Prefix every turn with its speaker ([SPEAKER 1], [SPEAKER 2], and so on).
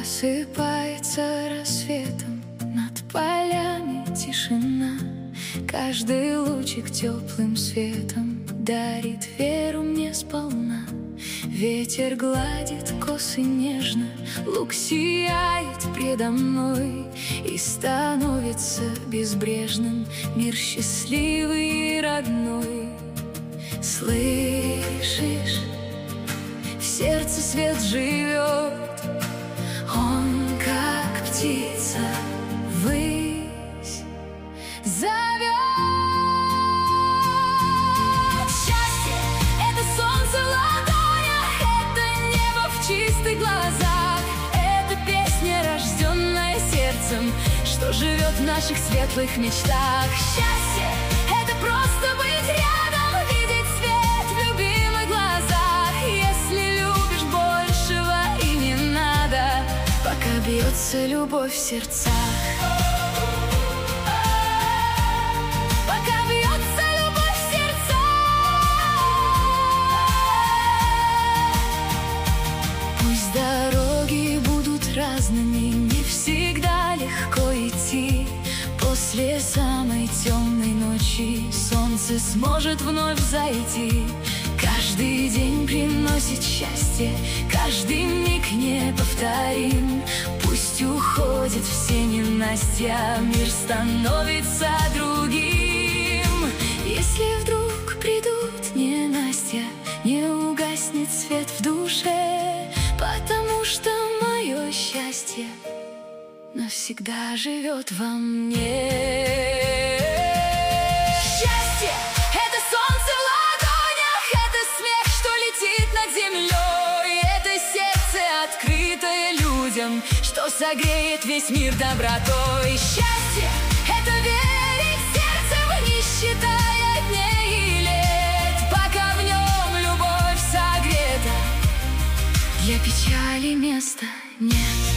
[SPEAKER 1] Просыпается рассветом, над полями тишина. Каждый лучик теплым светом дарит веру мне сполна. Ветер гладит косы нежно, луг сияет предо мной, и становится безбрежным мир счастливый и родной. Слышишь, в сердце свет живет, он, как птица, ввысь зовет. Счастье — это солнце в ладонях, это небо в чистых глазах, это песня, рожденная сердцем, что живет в наших светлых мечтах. Счастье — это просто быть рядом, видеть свет в любимых глазах. Если любишь, большего и не надо, пока бьется любовь в сердцах. Пока бьется любовь в сердцах. Пусть дороги будут разными, не всегда легко идти. После самой темной ночи солнце сможет вновь зайти. Каждый день приносит счастье, каждый миг неповторим. Пусть уходит все ненастья, мир становится другим. Если вдруг придут ненастья, не угаснет свет в душе, потому что мое счастье навсегда живет во мне. Счастье — это солнце в ладонях, это смех, что летит над землей, это сердце, открытое людям, что согреет весь мир добротой. Счастье — это верить сердцем, не считая дней и лет, пока в нем любовь согрета, для печали места нет.